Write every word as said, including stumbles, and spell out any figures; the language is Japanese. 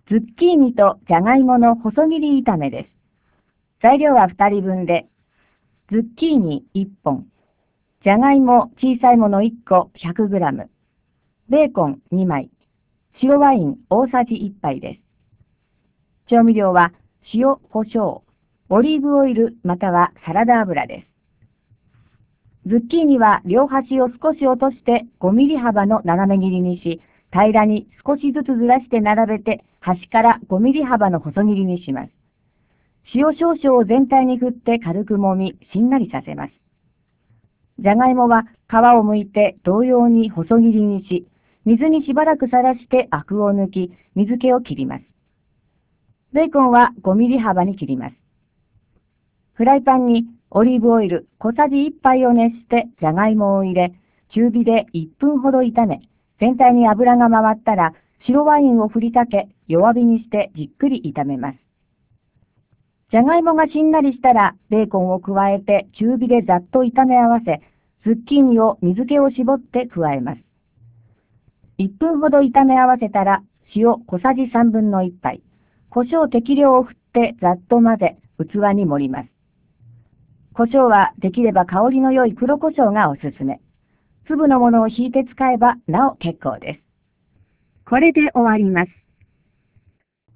ズッキーニとじゃがいもの細切り炒めです。材料はふたりぶんで、ズッキーニいっぽん、じゃがいも小さいものいっこ ひゃくグラム、ベーコンにまい、白ワイン大さじいっぱいです。調味料は塩、胡椒、オリーブオイルまたはサラダ油です。ズッキーニは両端を少し落としてごミリ幅の斜め切りにし、平らに少しずつずらして並べて端からごミリ幅の細切りにします。塩少々を全体に振って軽く揉み、しんなりさせます。じゃがいもは皮を剥いて同様に細切りにし、水にしばらくさらしてアクを抜き、水気を切ります。ベーコンはごミリ幅に切ります。フライパンにオリーブオイル小さじいっぱいを熱してじゃがいもを入れ、中火でいっぷんほど炒め、全体に油が回ったら白ワインを振りかけ、弱火にしてじっくり炒めます。じゃがいもがしんなりしたらベーコンを加えて中火でざっと炒め合わせ、ズッキーニを水気を絞って加えます。いっぷんほど炒め合わせたら塩小さじさんぶんのいっぱい、胡椒適量を振ってざっと混ぜ、器に盛ります。胡椒はできれば香りの良い黒胡椒がおすすめ。粒のものをひいて使えばなお結構です。これで終わります。